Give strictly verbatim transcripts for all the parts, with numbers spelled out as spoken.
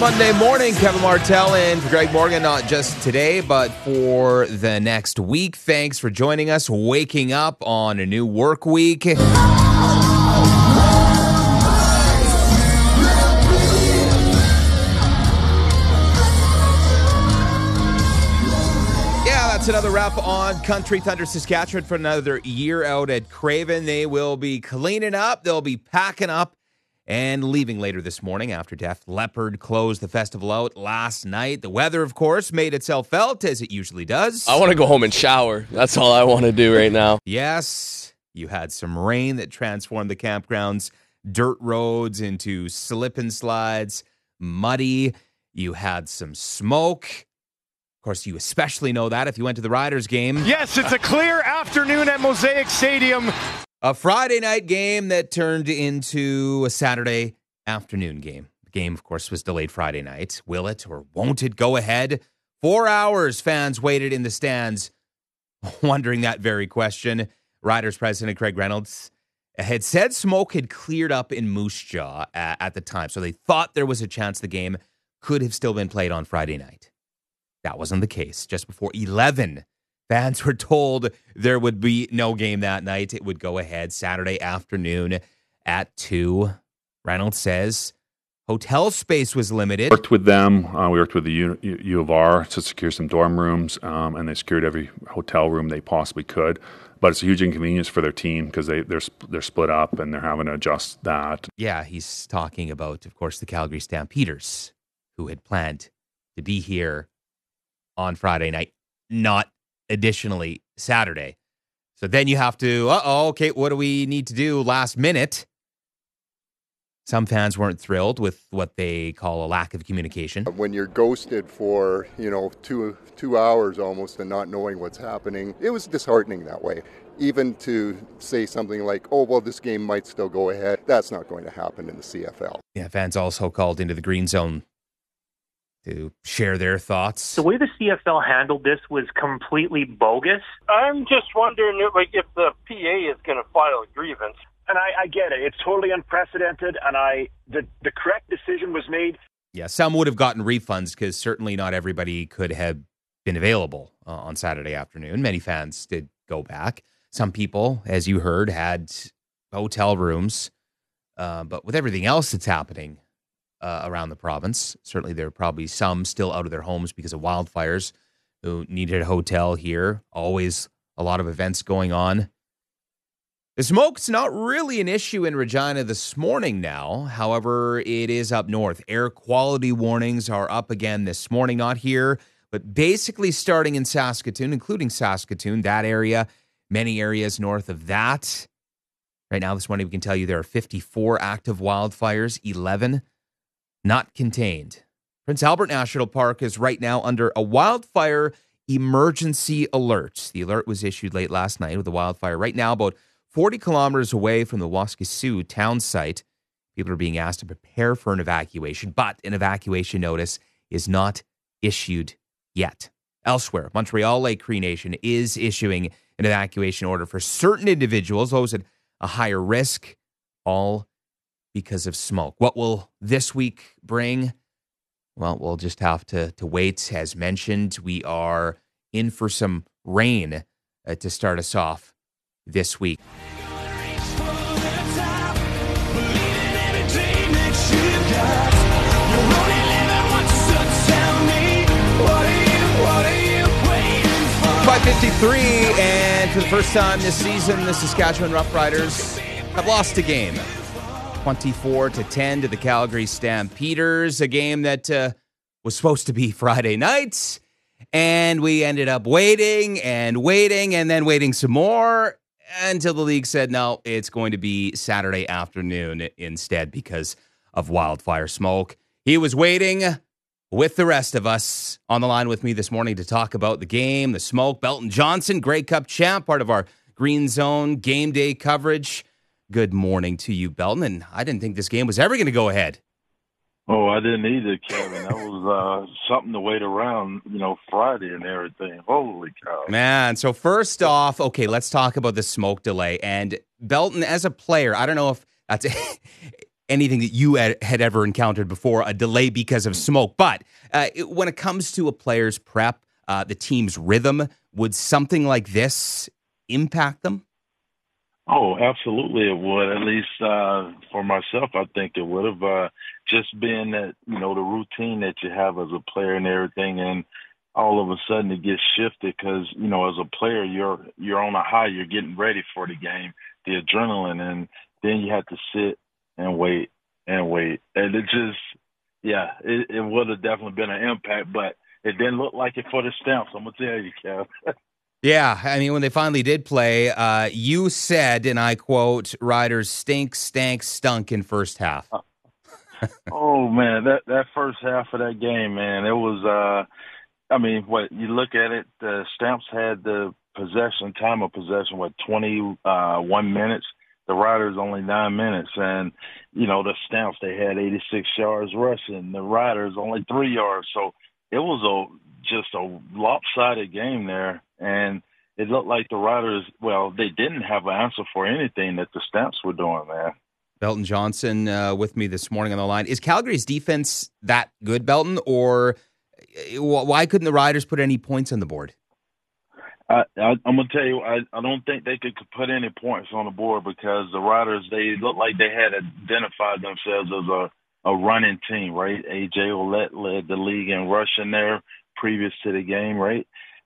Monday morning, Kevin Martell and Greg Morgan, not just today, but for the next week. Thanks for joining us, waking up on a new work week. Yeah, that's another wrap on Country Thunder Saskatchewan for another year out at Craven. They will be cleaning up, they'll be packing up, and leaving later this morning after Def Leppard closed the festival out last night. The weather, of course, made itself felt, as it usually does. I want to go home and shower. That's all I want to do right now. Yes, you had some rain that transformed the campground's dirt roads into slip and slides, muddy. You had some smoke. Of course, you especially know that if you went to the Riders game. Yes, it's a clear afternoon at Mosaic Stadium. A Friday night game that turned into a Saturday afternoon game. The game, of course, was delayed Friday night. Will it or won't it go ahead? Four hours fans waited in the stands, wondering that very question. Riders president Craig Reynolds had said smoke had cleared up in Moose Jaw at, at the time, so they thought there was a chance the game could have still been played on Friday night. That wasn't the case. Just before eleven, fans were told there would be no game that night. It would go ahead Saturday afternoon at two. Reynolds says hotel space was limited. Worked with them. Uh, we worked with the U, U, U of R to secure some dorm rooms, um, and they secured every hotel room they possibly could. But it's a huge inconvenience for their team because they, they're, they're split up and they're having to adjust that. Yeah, he's talking about, of course, the Calgary Stampeders, who had planned to be here on Friday night, not additionally Saturday. So then you have to, uh-oh, okay, what do we need to do last minute? Some fans weren't thrilled with what they call a lack of communication. When you're ghosted for, you know, two two hours almost and not knowing what's happening, it was disheartening that way. Even to say something like, oh, well, this game might still go ahead, that's not going to happen in the C F L. Yeah, fans also called into the Green Zone to share their thoughts. The way the C F L handled this was completely bogus. I'm just wondering if, like, if the P A is going to file a grievance. And I, I get it. It's totally unprecedented, and I the, the correct decision was made. Yeah, some would have gotten refunds because certainly not everybody could have been available uh, on Saturday afternoon. Many fans did go back. Some people, as you heard, had hotel rooms. Uh, but with everything else that's happening uh, around the province, certainly there are probably some still out of their homes because of wildfires who needed a hotel here. Always a lot of events going on. The smoke's not really an issue in Regina this morning now. However, it is up north. Air quality warnings are up again this morning, not here, but basically starting in Saskatoon, including Saskatoon, that area, many areas north of that. Right now, this morning, we can tell you there are fifty-four active wildfires, eleven not contained. Prince Albert National Park is right now under a wildfire emergency alert. The alert was issued late last night with the wildfire right now about forty kilometers away from the Waskesiu town site. People are being asked to prepare for an evacuation, but an evacuation notice is not issued yet. Elsewhere, Montreal Lake Cree Nation is issuing an evacuation order for certain individuals, those at a higher risk, all because of smoke. What will this week bring? Well, we'll just have to, to wait. As mentioned, we are in for some rain uh, to start us off this week. five fifty-three, and for the first time this season, the Saskatchewan Roughriders have lost a game. twenty-four to ten to the Calgary Stampeders, a game that uh, was supposed to be Friday night, and we ended up waiting and waiting and then waiting some more until the league said, no, it's going to be Saturday afternoon instead because of wildfire smoke. He was waiting with the rest of us. On the line with me this morning to talk about the game, the smoke, Belton Johnson, Grey Cup champ, part of our Green Zone game day coverage. Good morning to you, Belton. And I didn't think this game was ever going to go ahead. Oh, I didn't either, Kevin. That was uh, something to wait around, you know, Friday and everything. Holy cow. Man, so first off, okay, let's talk about the smoke delay. And Belton, as a player, I don't know if that's anything that you had, had ever encountered before, a delay because of smoke. But uh, it, when it comes to a player's prep, uh, the team's rhythm, would something like this impact them? Oh, absolutely it would. At least uh, for myself, I think it would have. Uh, just been that, you know, the routine that you have as a player and everything, and all of a sudden it gets shifted because, you know, as a player, you're you're on a high, you're getting ready for the game, the adrenaline, and then you have to sit and wait and wait. And it just, yeah, it, it would have definitely been an impact, but it didn't look like it for the Stamps, I'm going to tell you, Kev. Yeah, I mean, when they finally did play, uh, you said, and I quote, Riders stink, stank, stunk in first half. Oh, man, that, that first half of that game, man, it was, uh, I mean, what you look at it, the Stamps had the possession, time of possession, what, twenty-one minutes. The Riders only nine minutes. And, you know, the Stamps, they had eighty-six yards rushing. The Riders only three yards. So it was a just a lopsided game there. And it looked like the Riders, well, they didn't have an answer for anything that the Stamps were doing, man. Belton Johnson uh, with me this morning on the line. Is Calgary's defense that good, Belton, or why couldn't the Riders put any points on the board? I, I, I'm going to tell you, I, I don't think they could put any points on the board because the Riders, they looked like they had identified themselves as a, a running team, right? A J Ouellette led the league in rushing there previous to the game, right?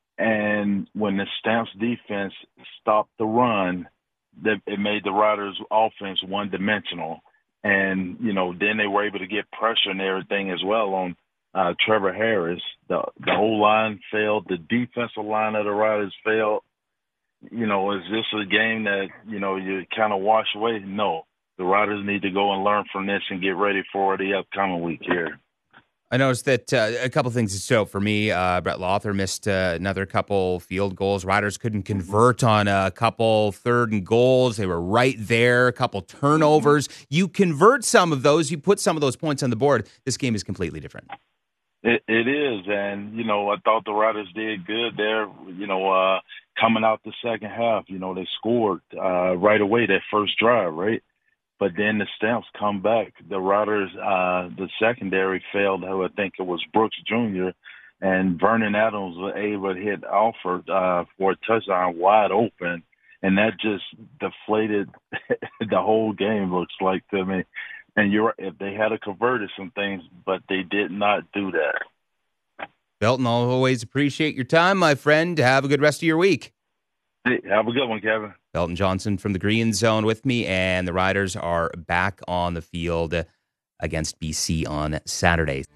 And when the Stamps defense stopped the run, that it made the Riders' offense one-dimensional. And, you know, then they were able to get pressure and everything as well on uh, Trevor Harris. The the whole line failed. The defensive line of the Riders failed. You know, is this a game that, you know, you kind of wash away? No. The Riders need to go and learn from this and get ready for the upcoming week here. I noticed that uh, a couple things that stood out for me. Uh, Brett Lawther missed uh, another couple field goals. Riders couldn't convert on a couple third and goals. They were right there. A couple turnovers. You convert some of those. You put some of those points on the board. This game is completely different. It, it is, and, you know, I thought the Riders did good there, you know, uh, coming out the second half. You know, they scored uh, right away that first drive, right? But then the Stamps come back. The Riders, uh, the secondary failed, who I think it was Brooks Junior, and Vernon Adams was able to hit Alford uh, for a touchdown wide open, and that just deflated the whole game, looks like to me. And you're right, if they had to converted some things, but they did not do that. Belton, I'll always appreciate your time, my friend. Have a good rest of your week. Hey, have a good one, Kevin. Belton Johnson from the Green Zone with me, and the Riders are back on the field against B C on Saturday.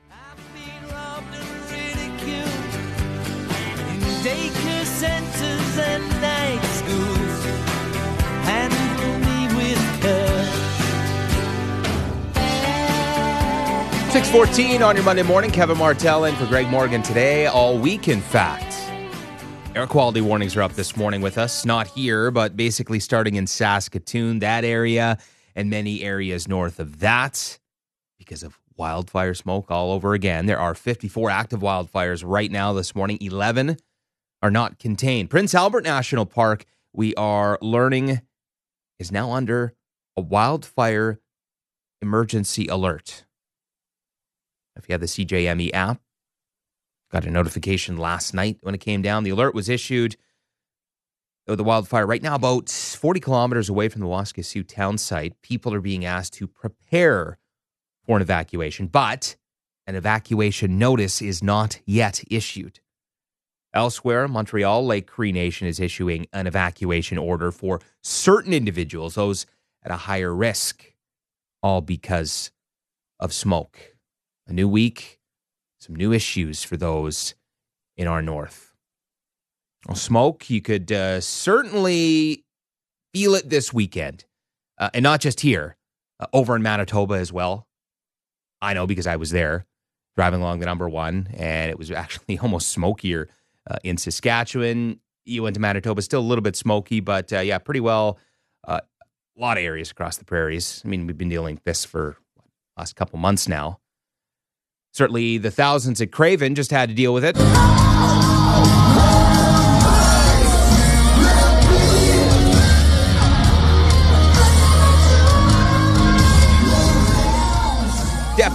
six fourteen on your Monday morning. Kevin Martell in for Greg Morgan today, all week, in fact. Air quality warnings are up this morning with us. Not here, but basically starting in Saskatoon, that area, and many areas north of that because of wildfire smoke all over again. There are fifty-four active wildfires right now this morning. eleven are not contained. Prince Albert National Park, we are learning, is now under a wildfire emergency alert. If you have the C J M E app, got a notification last night when it came down. The alert was issued. The wildfire right now about forty kilometers away from the Waskesiu town site. People are being asked to prepare for an evacuation, but an evacuation notice is not yet issued. Elsewhere, Montreal, Lake Cree Nation is issuing an evacuation order for certain individuals, those at a higher risk, all because of smoke. A new week, some new issues for those in our north. Well, smoke, you could uh, certainly feel it this weekend. Uh, and not just here, uh, over in Manitoba as well. I know because I was there driving along the number one, and it was actually almost smokier uh, in Saskatchewan. You went to Manitoba, still a little bit smoky, but uh, yeah, pretty well. Uh, a lot of areas across the prairies. I mean, we've been dealing with this for the last couple months now. Certainly the thousands at Craven just had to deal with it.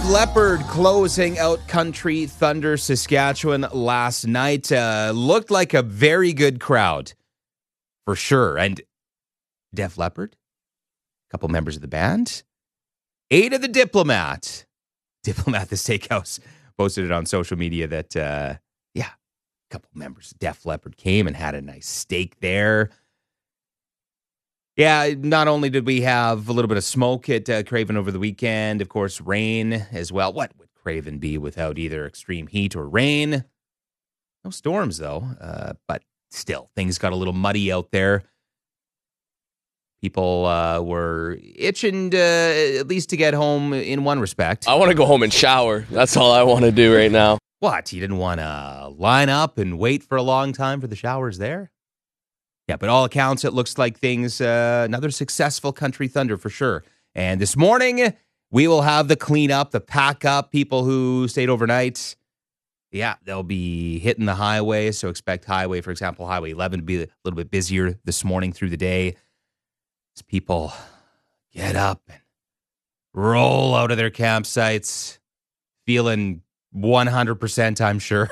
Leppard closing out Country Thunder Saskatchewan last night. Uh, looked like a very good crowd, for sure. And Def Leppard, a couple members of the band, Ada the Diplomat. Diplomat, the steakhouse, posted it on social media that, uh, yeah, a couple members of Def Leppard came and had a nice steak there. Yeah, not only did we have a little bit of smoke at uh, Craven over the weekend, of course, rain as well. What would Craven be without either extreme heat or rain? No storms, though, uh, but still, things got a little muddy out there. People uh, were itching to, at least to get home in one respect. I want to go home and shower. That's all I want to do right now. What? You didn't want to line up and wait for a long time for the showers there? Yeah, but all accounts, it looks like things, uh, another successful Country Thunder for sure. And this morning, we will have the cleanup, the pack up, people who stayed overnight. Yeah, they'll be hitting the highway. So expect highway, for example, Highway eleven to be a little bit busier this morning through the day. As people get up and roll out of their campsites, feeling one hundred percent, I'm sure.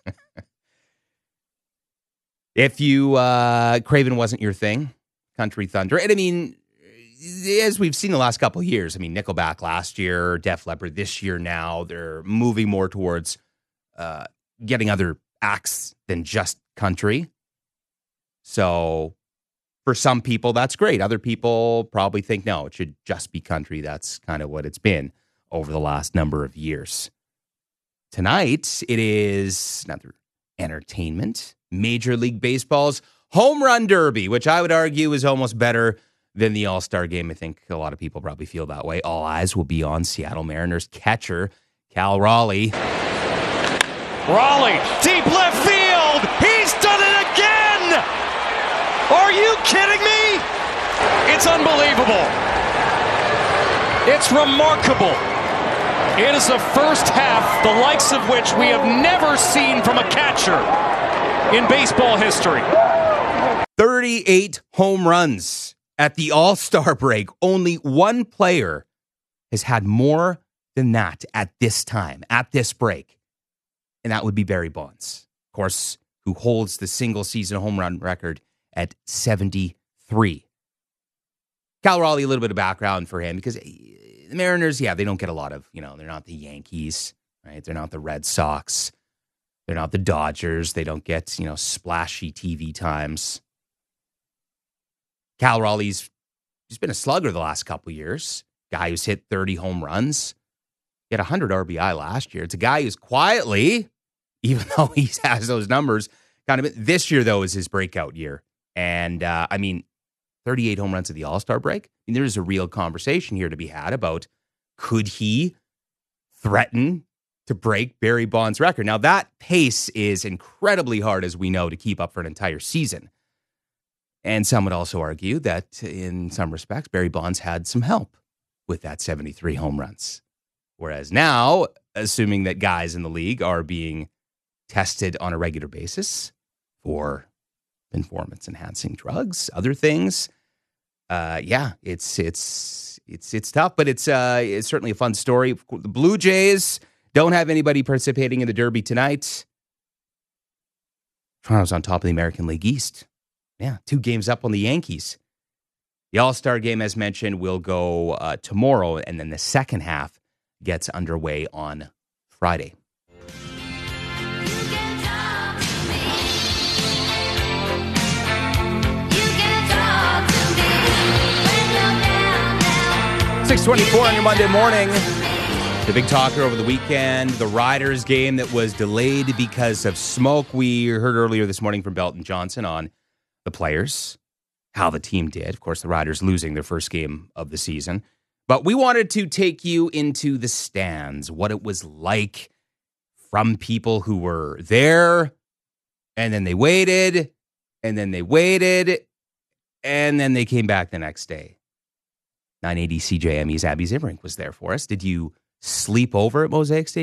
If you, uh, Craven wasn't your thing, Country Thunder, and I mean, as we've seen the last couple of years, I mean, Nickelback last year, Def Leppard this year now, they're moving more towards uh, getting other acts than just country. So for some people, that's great. Other people probably think, no, it should just be country. That's kind of what it's been over the last number of years. Tonight, it is another entertainment. Major League Baseball's Home Run Derby, which I would argue is almost better than the All-Star Game. I think a lot of people probably feel that way. All eyes will be on Seattle Mariners catcher Cal Raleigh. Raleigh, deep left field. He's done it again. Are you kidding me? It's unbelievable. It's remarkable. It is the first half, the likes of which we have never seen from a catcher in baseball history. thirty-eight home runs at the All-Star break. Only one player has had more than that at this time, at this break. And that would be Barry Bonds, of course, who holds the single-season home run record at seventy-three. Cal Raleigh, a little bit of background for him, because the Mariners, yeah, they don't get a lot of, you know, they're not the Yankees, right? They're not the Red Sox. They're not the Dodgers. They don't get, you know, splashy T V times. Cal Raleigh's he's been a slugger the last couple years. Guy who's hit thirty home runs. He had one hundred R B I last year. It's a guy who's quietly, even though he has those numbers, kind of, this year, though, is his breakout year. And, uh, I mean, thirty-eight home runs at the All-Star break. I mean, there's a real conversation here to be had about, could he threaten to break Barry Bonds' record? Now, that pace is incredibly hard, as we know, to keep up for an entire season. And some would also argue that, in some respects, Barry Bonds had some help with that seventy-three home runs. Whereas now, assuming that guys in the league are being tested on a regular basis for performance-enhancing drugs, other things, uh, yeah, it's it's it's it's tough, but it's uh, it's certainly a fun story. The Blue Jays don't have anybody participating in the Derby tonight. Toronto's on top of the American League East. Yeah, two games up on the Yankees. The All-Star Game, as mentioned, will go uh, tomorrow, and then the second half gets underway on Friday. six twenty-four on your Monday morning. The big talker over the weekend, the Riders game that was delayed because of smoke. We heard earlier this morning from Belton Johnson on the players, how the team did. Of course, the Riders losing their first game of the season. But we wanted to take you into the stands, what it was like from people who were there, and then they waited, and then they waited, and then they came back the next day. nine eighty C J M E's Abby Zivrink was there for us. Did you sleep over at Mosaic Stadium?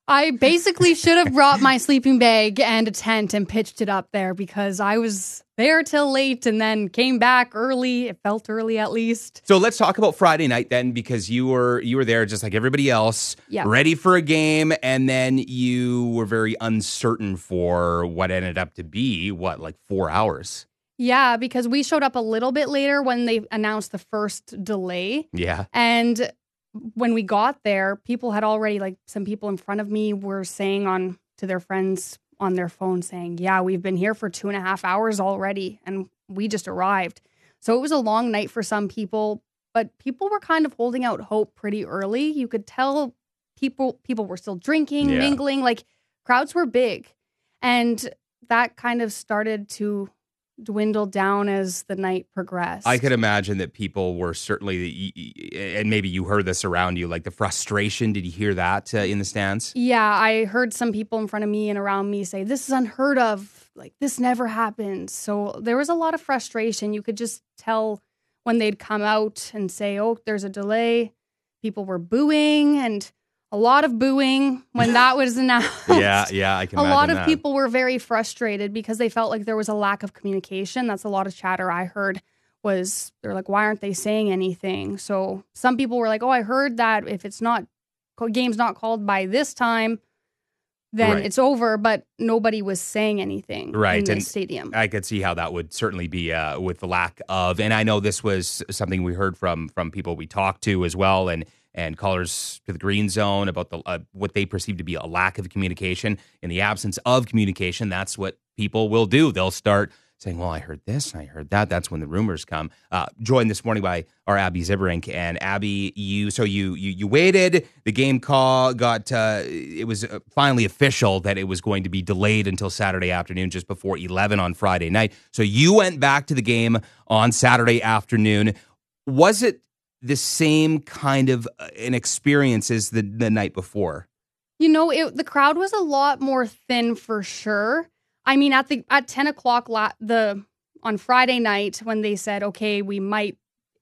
I basically should have brought my sleeping bag and a tent and pitched it up there because I was there till late and then came back early. It felt early at least. So let's talk about Friday night then, because you were you were there just like everybody else, yeah. ready for a game, and then you were very uncertain for what ended up to be, what, like four hours? Yeah, because we showed up a little bit later when they announced the first delay. Yeah. And when we got there, people had already, like some people in front of me were saying on to their friends on their phone saying, yeah, we've been here for two and a half hours already and we just arrived. So it was a long night for some people, but people were kind of holding out hope pretty early. You could tell people people were still drinking, yeah. mingling, like crowds were big. And that kind of started to dwindle down as the night progressed. I could imagine that people were certainly, and maybe you heard this around you, like the frustration. Did you hear that uh, in the stands? Yeah, I heard some people in front of me and around me say, this is unheard of. Like, this never happened. So there was a lot of frustration. You could just tell when they'd come out and say, oh, there's a delay. People were booing and a lot of booing when that was announced. yeah, yeah, I can a imagine lot of that. people were very frustrated because they felt like there was a lack of communication. That's a lot of chatter I heard was they're like, why aren't they saying anything? So some people were like, oh, I heard that if it's not, game's not called by this time, then right. it's over, but nobody was saying anything right. in the and stadium. I could see how that would certainly be uh, with the lack of, and I know this was something we heard from from people we talked to as well, and and callers to the Green Zone about the uh, what they perceive to be a lack of communication. In the absence of communication, that's what people will do. They'll start saying, well, I heard this, I heard that. That's when the rumors come. Uh, joined this morning by our Abby Ziberink. And Abby, you so you you you waited. The game call got, uh, it was finally official that it was going to be delayed until Saturday afternoon, just before eleven on Friday night. So you went back to the game on Saturday afternoon. Was it the same kind of an experience as the, the night before? You know, it, the crowd was a lot more thin for sure. I mean, at the at ten o'clock la- the on Friday night when they said, okay, we might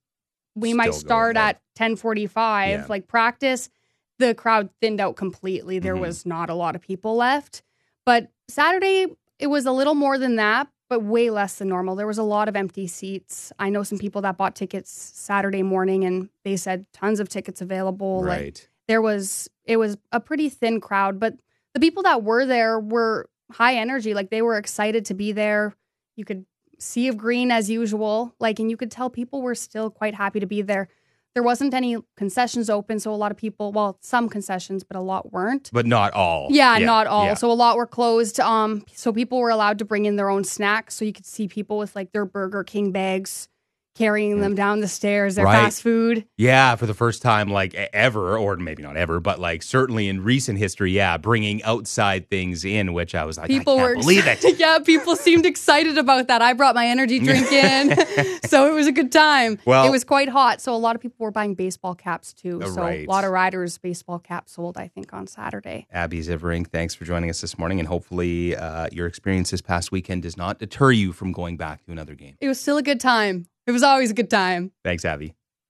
we Still might start at ten forty-five, Yeah. like practice, the crowd thinned out completely. There Mhm. was not a lot of people left. But Saturday, it was a little more than that, but way less than normal. There was a lot of empty seats. I know some people that bought tickets Saturday morning and they said tons of tickets available. Right. Like, there was, it was a pretty thin crowd, but the people that were there were high energy. Like, they were excited to be there. You could sea of green as usual. Like, and you could tell people were still quite happy to be there. There wasn't any concessions open, so a lot of people, well, some concessions, but a lot weren't. But not all. Yeah, not all. yeah. So a lot were closed. Um, so people were allowed to bring in their own snacks. So you could see people with like their Burger King bags, carrying them down the stairs, their Right. fast food. Yeah, for the first time, like e- ever, or maybe not ever, but like certainly in recent history, yeah, bringing outside things in, which I was like, People I can't were believe it. Yeah, people seemed excited about that. I brought my energy drink in, so it was a good time. Well- it was quite hot, so a lot of people were buying baseball caps too. Uh, So right. a lot of riders' baseball caps sold, I think, on Saturday. Abby Ziverink, thanks for joining us this morning, and hopefully uh, your experience this past weekend does not deter you from going back to another game. It was still a good time. It was always a good time. Thanks, Abby.